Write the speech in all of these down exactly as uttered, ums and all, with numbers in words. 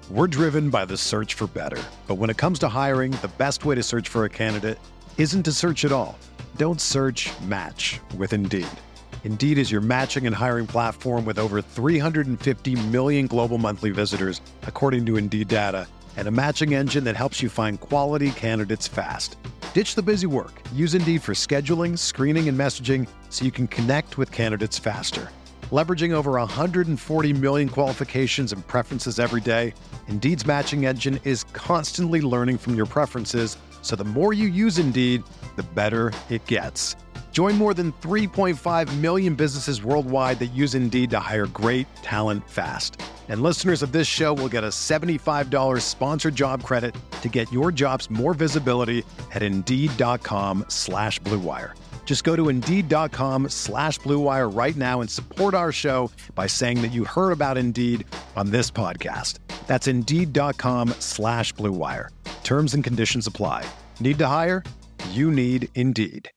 We're driven by the search for better. But when it comes to hiring, the best way to search for a candidate isn't to search at all. Don't search, match with Indeed. Indeed is your matching and hiring platform with over three hundred fifty million global monthly visitors, according to Indeed data, and a matching engine that helps you find quality candidates fast. Ditch the busy work. Use Indeed for scheduling, screening, and messaging so you can connect with candidates faster. Leveraging over one hundred forty million qualifications and preferences every day, Indeed's matching engine is constantly learning from your preferences, so the more you use Indeed, the better it gets. Join more than three point five million businesses worldwide that use Indeed to hire great talent fast. And listeners of this show will get a seventy-five dollars sponsored job credit to get your jobs more visibility at Indeed.com slash Blue Wire. Just go to Indeed.com slash Blue Wire right now and support our show by saying that you heard about Indeed on this podcast. That's Indeed.com slash Blue Wire. Terms and conditions apply. Need to hire? You need Indeed.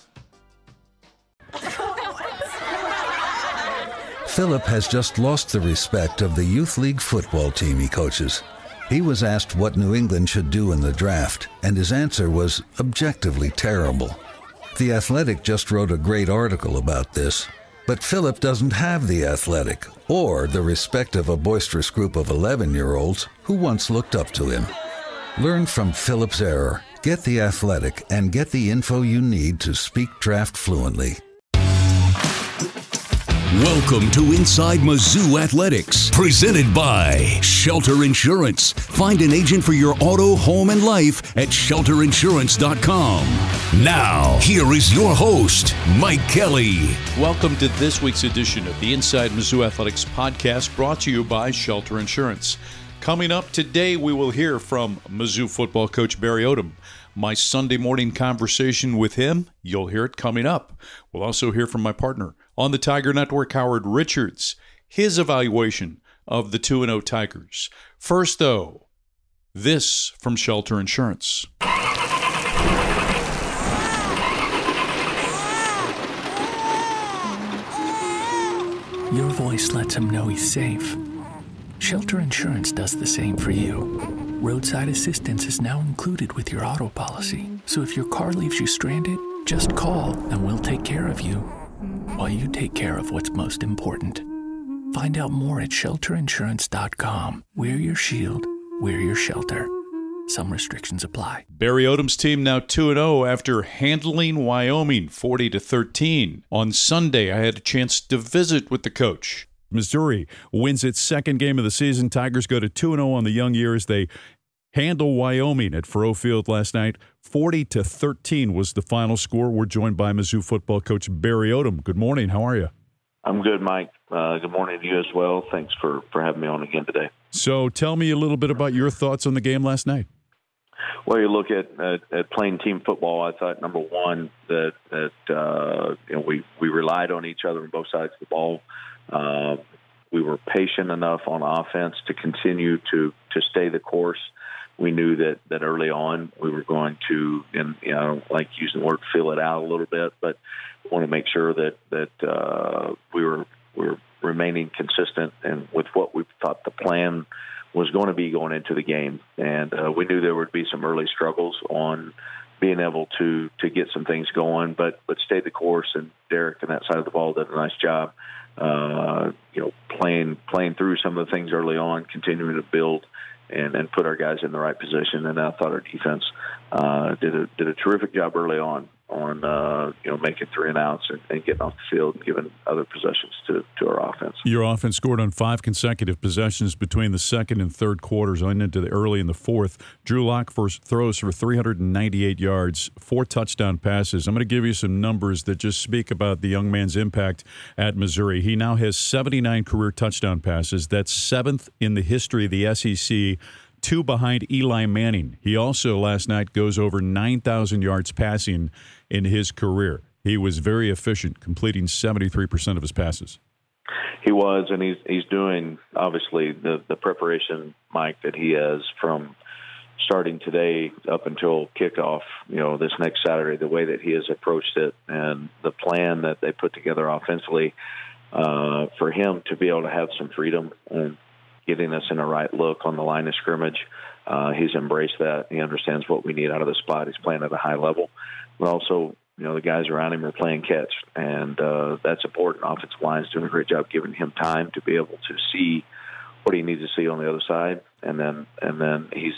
Philip has just lost the respect of the youth league football team he coaches. He was asked what New England should do in the draft, and his answer was objectively terrible. The Athletic just wrote a great article about this, but Philip doesn't have The Athletic or the respect of a boisterous group of eleven-year-olds who once looked up to him. Learn from Philip's error, get The Athletic, and get the info you need to speak draft fluently. Welcome to Inside Mizzou Athletics, presented by Shelter Insurance. Find an agent for your auto, home, and life at shelter insurance dot com. Now, here is your host, Mike Kelly. Welcome to this week's edition of the Inside Mizzou Athletics podcast, brought to you by Shelter Insurance. Coming up today, we will hear from Mizzou football coach Barry Odom. My Sunday morning conversation with him, you'll hear it coming up. We'll also hear from my partner on the Tiger Network, Howard Richards, his evaluation of the two and oh Tigers. First, though, this from Shelter Insurance. Your voice lets him know he's safe. Shelter Insurance does the same for you. Roadside assistance is now included with your auto policy. So if your car leaves you stranded, just call and we'll take care of you while you take care of what's most important. Find out more at shelter insurance dot com. We're your shield. We're your shelter. Some restrictions apply. Barry Odom's team now two and oh after handling Wyoming forty to thirteen. On Sunday, I had a chance to visit with the coach. Missouri wins its second game of the season. Tigers go to two and oh on the young years. They handle Wyoming at Faurot Field last night. forty to thirteen was the final score. We're joined by Mizzou football coach Barry Odom. Good morning. How are you? I'm good, Mike. Uh, good morning to you as well. Thanks for, for having me on again today. So tell me a little bit about your thoughts on the game last night. Well, you look at, at, at playing team football, I thought, number one, that, that uh, you know, we, we relied on each other on both sides of the ball. Uh, we were patient enough on offense to continue to, to stay the course. We knew that, that early on we were going to, and you know, I don't like using the word fill it out a little bit, but we want to make sure that that uh, we were we were remaining consistent and with what we thought the plan was going to be going into the game. And uh, we knew there would be some early struggles on being able to to get some things going, but but stay the course. And Derek and that side of the ball did a nice job, uh, you know, playing playing through some of the things early on, continuing to build and, and put our guys in the right position. And I thought our defense uh, did a did a terrific job early on on uh, you know making three and outs and, and getting off the field and giving other possessions to, to our offense. Your offense scored on five consecutive possessions between the second and third quarters, on into the early in the fourth. Drew Lock first throws for three hundred ninety-eight yards, four touchdown passes. I'm going to give you some numbers that just speak about the young man's impact at Missouri. He now has seventy-nine career touchdown passes. That's seventh in the history of the S E C. Two behind Eli Manning. He also last night goes over nine thousand yards passing in his career. He was very efficient, completing seventy-three percent of his passes. He was, and he's he's doing, obviously, the, the preparation, Mike, that he has from starting today up until kickoff, you know, this next Saturday, the way that he has approached it and the plan that they put together offensively uh, for him to be able to have some freedom and getting us in the right look on the line of scrimmage. Uh, he's embraced that. He understands what we need out of the spot. He's playing at a high level. But also, you know, the guys around him are playing catch, and uh, that's important. Offensive line's doing a great job giving him time to be able to see what he needs to see on the other side, and then and then he's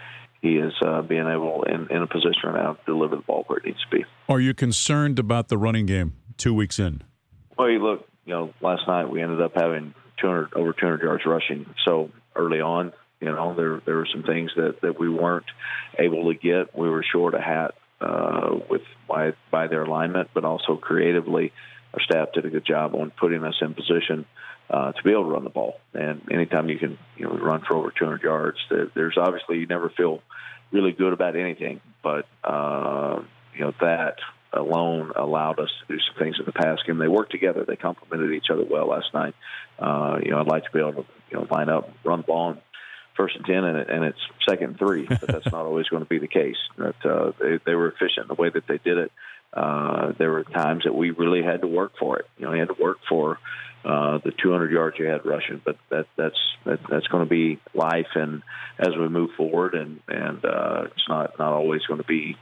he is uh, being able in, in a position right now to deliver the ball where it needs to be. Are you concerned about the running game two weeks in? Well, you look, you know, last night we ended up having two hundred over two hundred yards rushing. So early on, you know, there there were some things that, that we weren't able to get. We were short a hat uh, with by by their alignment, but also creatively, our staff did a good job on putting us in position uh, to be able to run the ball. And anytime you can, you know, run for over two hundred yards, there's obviously you never feel really good about anything, but uh, you know that alone allowed us to do some things in the pass game. They worked together. They complemented each other well last night. Uh, you know, I'd like to be able to, you know, line up, run the ball, and first and ten, and, it, and it's second and three. But that's not always going to be the case. That uh, they, they were efficient in the way that they did it. Uh, there were times that we really had to work for it. You know, you had to work for uh, the two hundred yards you had rushing. But that that's that, that's going to be life, and as we move forward, and and uh, it's not not always going to be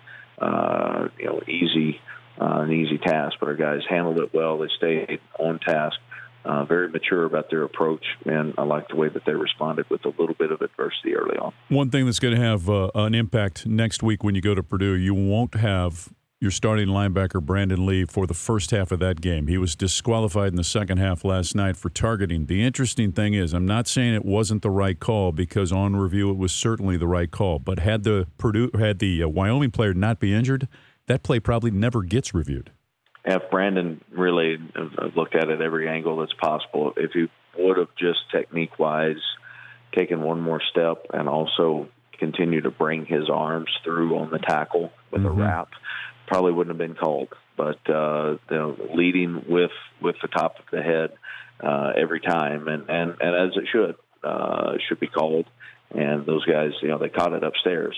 uh, you know easy uh, an easy task. But our guys handled it well. They stayed on task. Uh, very mature about their approach, and I like the way that they responded with a little bit of adversity early on. One thing that's going to have uh, an impact next week when you go to Purdue, you won't have your starting linebacker, Brandon Lee, for the first half of that game. He was disqualified in the second half last night for targeting. The interesting thing is, I'm not saying it wasn't the right call, because on review it was certainly the right call, but had the Purdue, had the uh, Wyoming player not be injured, that play probably never gets reviewed. If Brandon really looked at it every angle that's possible, if he would have just technique-wise taken one more step and also continued to bring his arms through on the tackle with mm-hmm. a wrap, probably wouldn't have been called. But uh, you know, leading with, with the top of the head uh, every time, and, and, and as it should, uh, should be called. And those guys, you know, they caught it upstairs.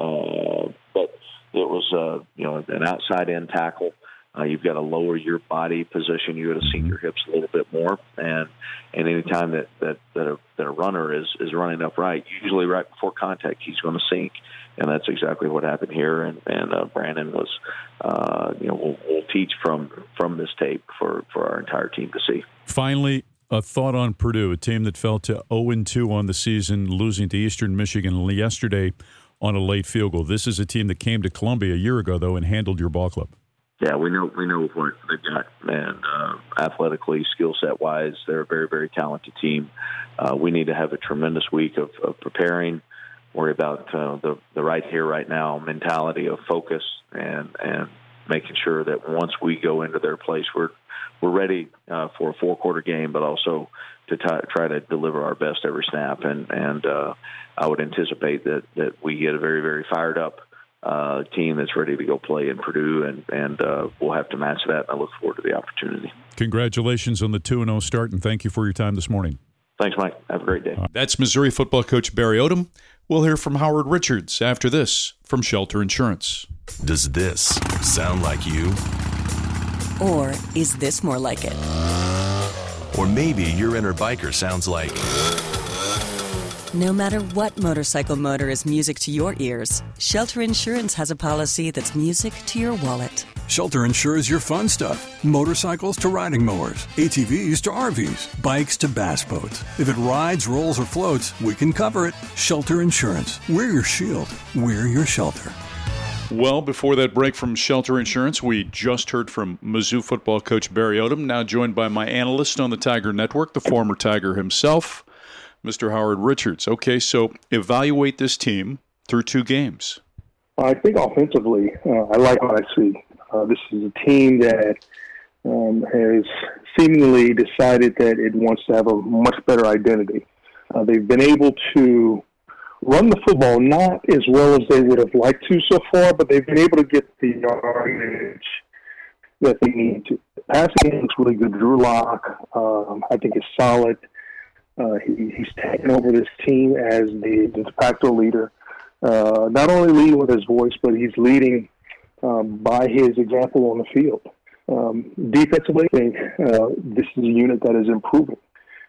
Uh, but it was, uh, you know, an outside-in tackle. Uh, you've got to lower your body position. You got to sink your hips a little bit more, and and any time that that that a, that a runner is is running upright, usually right before contact, he's going to sink, and that's exactly what happened here. And and uh, Brandon was, uh, you know, we'll, we'll teach from from this tape for for our entire team to see. Finally, a thought on Purdue, a team that fell to oh and two on the season, losing to Eastern Michigan yesterday on a late field goal. This is a team that came to Columbia a year ago, though, and handled your ball club. Yeah, we know we know what they've got, and uh, athletically, skill set wise, they're a very, very talented team. Uh, we need to have a tremendous week of, of preparing, worry about uh, the the right here, right now mentality of focus, and and making sure that once we go into their place, we're we're ready uh, for a four quarter game, but also to t- try to deliver our best every snap. And and uh, I would anticipate that that we get a very, very fired up Uh, team that's ready to go play in Purdue, and, and uh, we'll have to match that. I look forward to the opportunity. Congratulations on the two and oh start, and thank you for your time this morning. Thanks, Mike. Have a great day. That's Missouri football coach Barry Odom. We'll hear from Howard Richards after this from Shelter Insurance. Does this sound like you? Or is this more like it? Or maybe your inner biker sounds like... No matter what motorcycle motor is music to your ears, Shelter Insurance has a policy that's music to your wallet. Shelter insures your fun stuff. Motorcycles to riding mowers, A T Vs to R Vs, bikes to bass boats. If it rides, rolls, or floats, we can cover it. Shelter Insurance. We're your shield. We're your shelter. Well, before that break from Shelter Insurance, we just heard from Mizzou football coach Barry Odom, now joined by my analyst on the Tiger Network, the former Tiger himself, Mister Howard Richards. Okay, so evaluate this team through two games. I think offensively, uh, I like what I see. Uh, this is a team that um, has seemingly decided that it wants to have a much better identity. Uh, they've been able to run the football not as well as they would have liked to so far, but they've been able to get the yardage that they need to. The passing game looks really good. Drew Lock, um, I think, is solid. Uh, he, he's taken over this team as the, the de facto leader, uh, not only leading with his voice, but he's leading um, by his example on the field. Um, defensively, I think uh, this is a unit that is improving.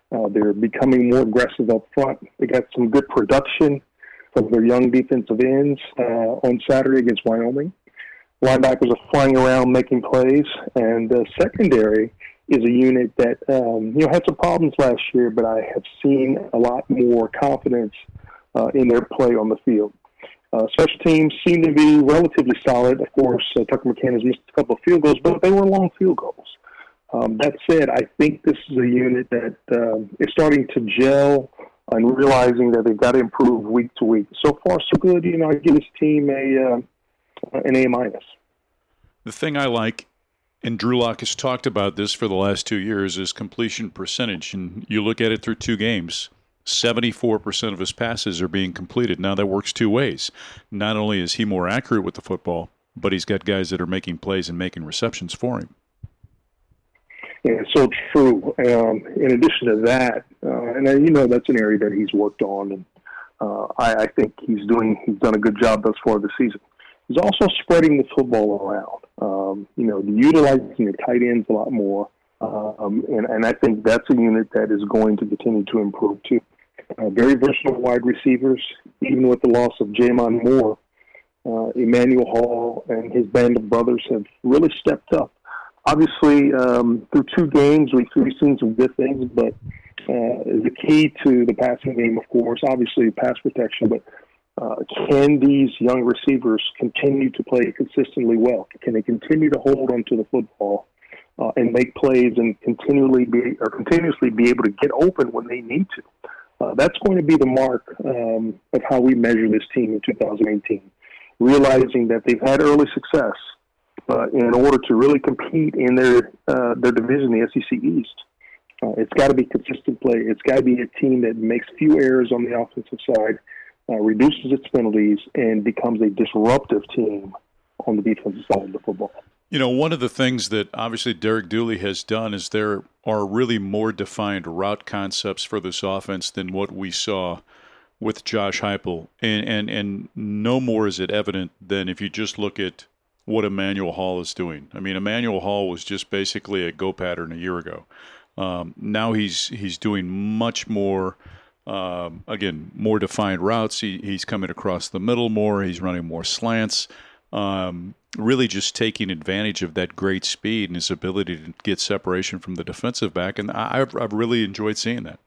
Uh, they're becoming more aggressive up front. They got some good production from their young defensive ends uh, on Saturday against Wyoming. Linebackers are flying around making plays, and uh, secondary is a unit that um, you know had some problems last year, but I have seen a lot more confidence uh, in their play on the field. Uh, special teams seem to be relatively solid. Of course, uh, Tucker McCann has missed a couple of field goals, but they were long field goals. Um, that said, I think this is a unit that um, is starting to gel and realizing that they've got to improve week to week. So far, so good. You know, I give this team a uh, an A minus. The thing I like, and Drew Lock has talked about this for the last two years, is completion percentage. And you look at it through two games, seventy-four percent of his passes are being completed. Now, that works two ways. Not only is he more accurate with the football, but he's got guys that are making plays and making receptions for him. Yeah, it's so true. Um, in addition to that, uh, and uh, you know that's an area that he's worked on, and uh, I, I think he's doing he's done a good job thus far this season. He's also spreading the football around. Um, you know, utilizing the tight ends a lot more, um, and, and I think that's a unit that is going to continue to improve too. Uh, very versatile wide receivers, even with the loss of Jamon Moore. Uh, Emmanuel Hall and his band of brothers have really stepped up. Obviously, um, through two games, we've, we've seen some good things, but uh, the key to the passing game, of course, obviously pass protection, but uh, can these young receivers continue to play consistently well? Can they continue to hold onto the football uh, and make plays and continually be or continuously be able to get open when they need to? Uh, that's going to be the mark um, of how we measure this team in two thousand eighteen, realizing that they've had early success. Uh, in order to really compete in their uh, their division, the S E C East, uh, it's got to be consistent play. It's got to be a team that makes few errors on the offensive side, uh, reduces its penalties, and becomes a disruptive team on the defensive side of the football. You know, one of the things that obviously Derek Dooley has done is there are really more defined route concepts for this offense than what we saw with Josh Heupel, and and and no more is it evident than if you just look at what Emmanuel Hall is doing. I mean, Emmanuel Hall was just basically a go pattern a year ago. Um, now he's he's doing much more, um, again, more defined routes. He, he's coming across the middle more. He's running more slants. Um, really just taking advantage of that great speed and his ability to get separation from the defensive back. And I, I've, I've really enjoyed seeing that.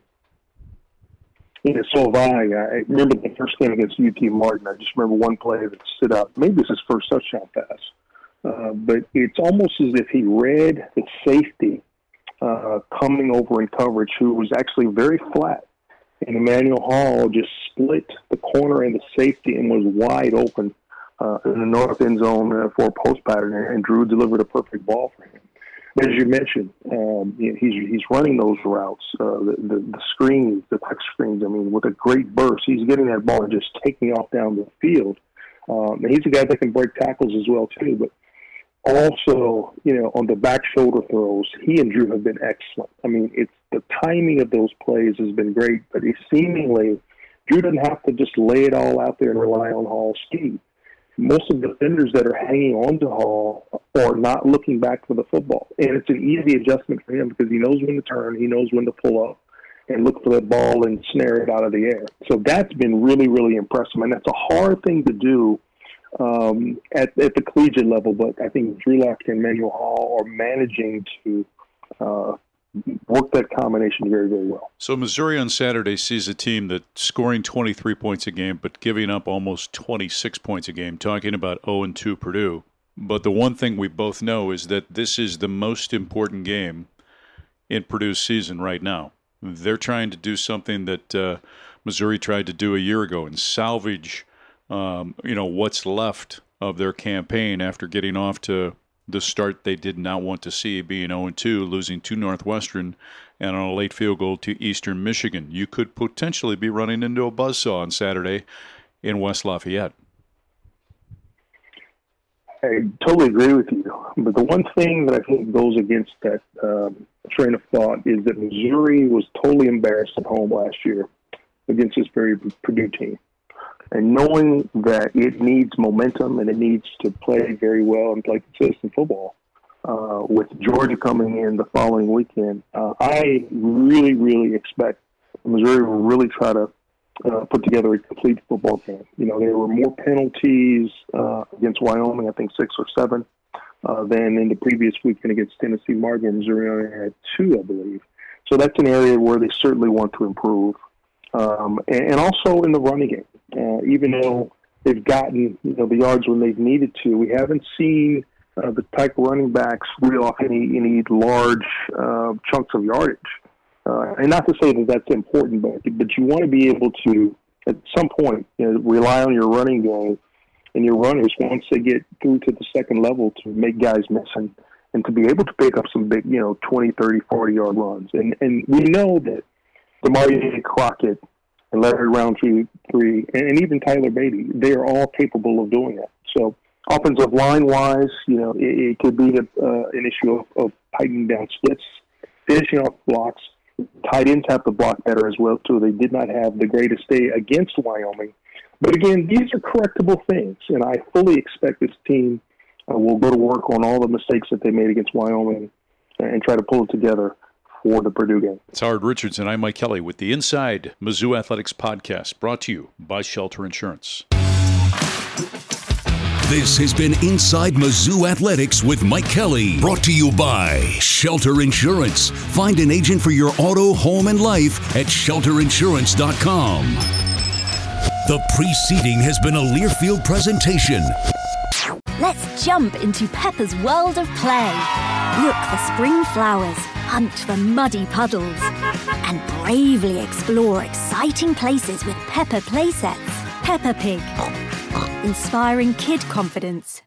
Yeah, so have I. I remember the first game against U T Martin. I just remember one play that stood out. Maybe it's his first touchdown pass. Uh, but it's almost as if he read the safety uh, coming over in coverage, who was actually very flat. And Emmanuel Hall just split the corner and the safety and was wide open uh, in the north end zone uh, for a post pattern. And Drew delivered a perfect ball for him. As you mentioned, um, you know, he's he's running those routes, uh, the, the the screens, the quick screens. I mean, with a great burst, he's getting that ball and just taking off down the field. Um, and he's a guy that can break tackles as well too. But also, you know, on the back shoulder throws, he and Drew have been excellent. I mean, it's the timing of those plays has been great. But he seemingly, Drew doesn't have to just lay it all out there and rely on Hall's speed. Most of the defenders that are hanging on to Hall are not looking back for the football. And it's an easy adjustment for him because he knows when to turn, he knows when to pull up and look for that ball and snare it out of the air. So that's been really, really impressive. And that's a hard thing to do um, at, at the collegiate level, but I think Drew Lock and Emmanuel Hall are managing to uh, work that combination very, very well. So Missouri on Saturday sees a team that's scoring twenty-three points a game but giving up almost twenty-six points a game, talking about oh and two Purdue. But the one thing we both know is that this is the most important game in Purdue's season right now. They're trying to do something that uh, Missouri tried to do a year ago and salvage um, you know, what's left of their campaign after getting off to the start they did not want to see, being oh and two, losing to Northwestern, and on a late field goal to Eastern Michigan. You could potentially be running into a buzzsaw on Saturday in West Lafayette. I totally agree with you. But the one thing that I think goes against that um, train of thought is that Missouri was totally embarrassed at home last year against this very Purdue team. And knowing that it needs momentum and it needs to play very well and play consistent football, uh, with Georgia coming in the following weekend, uh, I really, really expect Missouri will really try to uh, put together a complete football game. You know, there were more penalties uh, against Wyoming, I think six or seven, uh, than in the previous weekend against Tennessee. Martin. Missouri only had two, I believe. So that's an area where they certainly want to improve. Um, and, and also in the running game, uh, even though they've gotten, you know, the yards when they've needed to, we haven't seen uh, the type of running backs reel off any, any large uh, chunks of yardage. Uh, and not to say that that's important, but but you want to be able to, at some point, you know, rely on your running game and your runners once they get through to the second level to make guys miss and, and to be able to pick up some big, you know, twenty, thirty, forty-yard runs. And and we know that Damari Crockett and Larry Roundtree, three, and even Tyler Beatty, they are all capable of doing that. So offensive line-wise, you know, it, it could be a, uh, an issue of, of tightening down splits, finishing off blocks. Tight ends have to block better as well, too. They did not have the greatest day against Wyoming. But, again, these are correctable things, and I fully expect this team uh, will go to work on all the mistakes that they made against Wyoming and try to pull it together for the Purdue game. It's Howard Richards, and I'm Mike Kelly with the Inside Mizzou Athletics podcast, brought to you by Shelter Insurance. This has been Inside Mizzou Athletics with Mike Kelly, brought to you by Shelter Insurance. Find an agent for your auto, home, and life at shelter insurance dot com. The preceding has been a Learfield presentation. Let's jump into Peppa's world of play. Look for spring flowers, hunt for muddy puddles, and bravely explore exciting places with Peppa playsets. Peppa Pig, inspiring kid confidence.